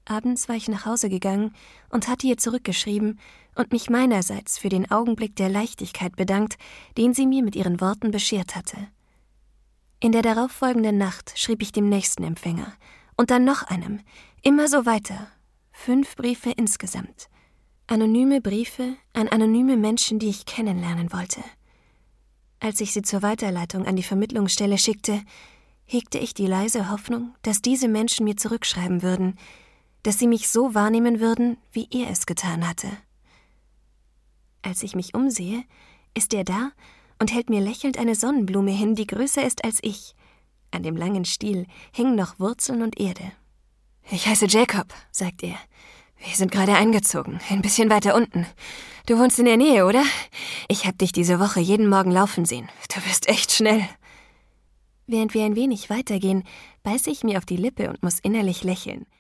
Abends war ich nach Hause gegangen und hatte ihr zurückgeschrieben und mich meinerseits für den Augenblick der Leichtigkeit bedankt, den sie mir mit ihren Worten beschert hatte. In der darauffolgenden Nacht schrieb ich dem nächsten Empfänger und dann noch einem, immer so weiter. 5 Briefe insgesamt. Anonyme Briefe an anonyme Menschen, die ich kennenlernen wollte. Als ich sie zur Weiterleitung an die Vermittlungsstelle schickte, hegte ich die leise Hoffnung, dass diese Menschen mir zurückschreiben würden, dass sie mich so wahrnehmen würden, wie er es getan hatte. Als ich mich umsehe, ist er da und hält mir lächelnd eine Sonnenblume hin, die größer ist als ich. An dem langen Stiel hängen noch Wurzeln und Erde. »Ich heiße Jacob«, sagt er. »Wir sind gerade eingezogen, ein bisschen weiter unten. Du wohnst in der Nähe, oder? Ich hab dich diese Woche jeden Morgen laufen sehen. Du bist echt schnell.« Während wir ein wenig weitergehen, beiße ich mir auf die Lippe und muss innerlich lächeln.